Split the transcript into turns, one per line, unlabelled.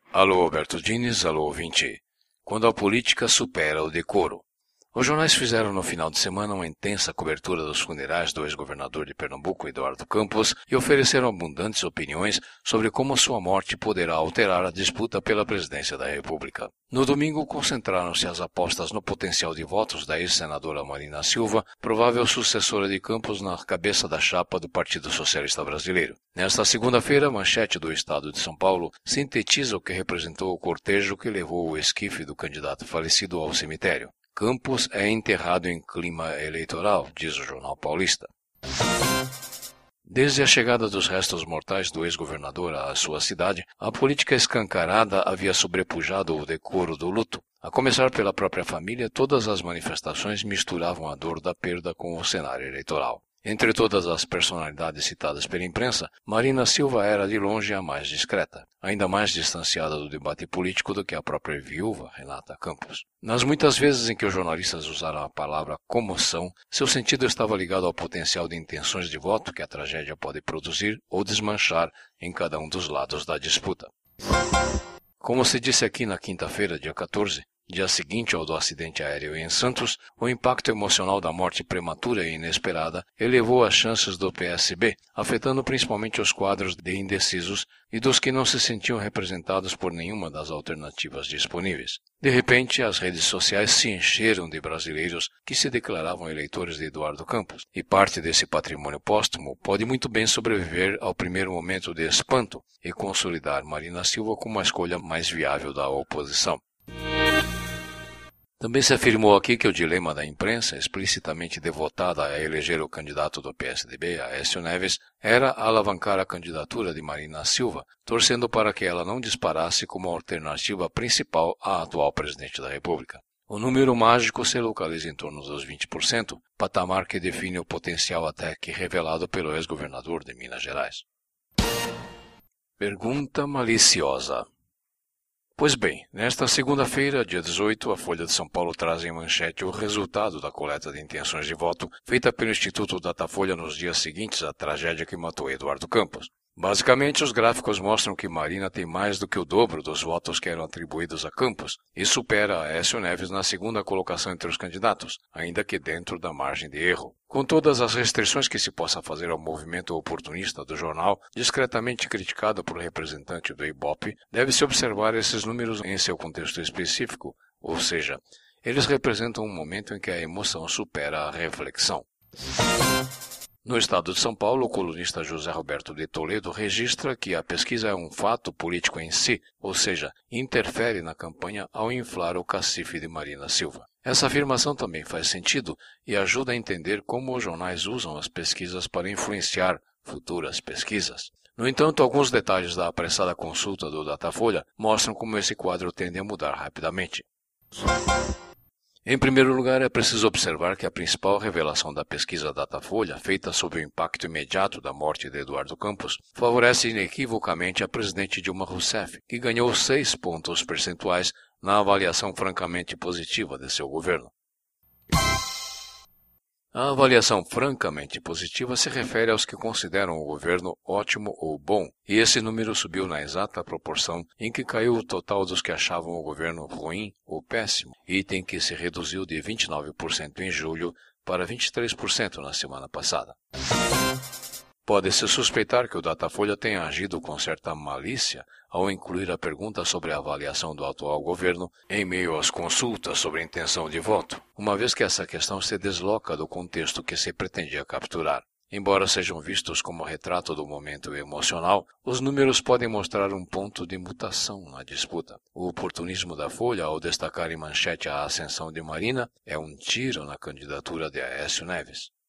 Alô, Alberto Diniz, alô, ouvinte. Quando a política supera o decoro. Os jornais fizeram no final de semana uma intensa cobertura dos funerais do ex-governador de Pernambuco, Eduardo Campos, e ofereceram abundantes opiniões sobre como sua morte poderá alterar a disputa pela presidência da República. No domingo, concentraram-se as apostas no potencial de votos da ex-senadora Marina Silva, provável sucessora de Campos na cabeça da chapa do Partido Socialista Brasileiro. Nesta segunda-feira, a manchete do Estado de São Paulo sintetiza o que representou o cortejo que levou o esquife do candidato falecido ao cemitério. Campos é enterrado em clima eleitoral, diz o jornal paulista. Desde a chegada dos restos mortais do ex-governador à sua cidade, a política escancarada havia sobrepujado o decoro do luto. A começar pela própria família, todas as manifestações misturavam a dor da perda com o cenário eleitoral. Entre todas as personalidades citadas pela imprensa, Marina Silva era de longe a mais discreta, ainda mais distanciada do debate político do que a própria viúva, Renata Campos. Nas muitas vezes em que os jornalistas usaram a palavra comoção, seu sentido estava ligado ao potencial de intenções de voto que a tragédia pode produzir ou desmanchar em cada um dos lados da disputa. Como se disse aqui na quinta-feira, dia 14, dia seguinte ao do acidente aéreo em Santos, o impacto emocional da morte prematura e inesperada elevou as chances do PSB, afetando principalmente os quadros de indecisos e dos que não se sentiam representados por nenhuma das alternativas disponíveis. De repente, as redes sociais se encheram de brasileiros que se declaravam eleitores de Eduardo Campos, e parte desse patrimônio póstumo pode muito bem sobreviver ao primeiro momento de espanto e consolidar Marina Silva como a escolha mais viável da oposição. Também se afirmou aqui que o dilema da imprensa, explicitamente devotada a eleger o candidato do PSDB, Aécio Neves, era alavancar a candidatura de Marina Silva, torcendo para que ela não disparasse como alternativa principal à atual presidente da República. O número mágico se localiza em torno dos 20%, patamar que define o potencial até que revelado pelo ex-governador de Minas Gerais. Pergunta maliciosa. Pois bem, nesta segunda-feira, dia 18, a Folha de São Paulo traz em manchete o resultado da coleta de intenções de voto feita pelo Instituto Datafolha nos dias seguintes à tragédia que matou Eduardo Campos. Basicamente, os gráficos mostram que Marina tem mais do que o dobro dos votos que eram atribuídos a Campos e supera Aécio Neves na segunda colocação entre os candidatos, ainda que dentro da margem de erro. Com todas as restrições que se possa fazer ao movimento oportunista do jornal, discretamente criticado por representante do Ibope, deve-se observar esses números em seu contexto específico, ou seja, eles representam um momento em que a emoção supera a reflexão. No estado de São Paulo, o colunista José Roberto de Toledo registra que a pesquisa é um fato político em si, ou seja, interfere na campanha ao inflar o cacife de Marina Silva. Essa afirmação também faz sentido e ajuda a entender como os jornais usam as pesquisas para influenciar futuras pesquisas. No entanto, alguns detalhes da apressada consulta do Datafolha mostram como esse quadro tende a mudar rapidamente. Em primeiro lugar, é preciso observar que a principal revelação da pesquisa Datafolha, feita sob o impacto imediato da morte de Eduardo Campos, favorece inequivocamente a presidente Dilma Rousseff, que ganhou 6 pontos percentuais na avaliação francamente positiva de seu governo. A avaliação francamente positiva se refere aos que consideram o governo ótimo ou bom, e esse número subiu na exata proporção em que caiu o total dos que achavam o governo ruim ou péssimo, item que se reduziu de 29% em julho para 23% na semana passada. Pode-se suspeitar que o Datafolha tenha agido com certa malícia ao incluir a pergunta sobre a avaliação do atual governo em meio às consultas sobre a intenção de voto, uma vez que essa questão se desloca do contexto que se pretendia capturar. Embora sejam vistos como retrato do momento emocional, os números podem mostrar um ponto de mutação na disputa. O oportunismo da Folha, ao destacar em manchete a ascensão de Marina, é um tiro na candidatura de Aécio Neves.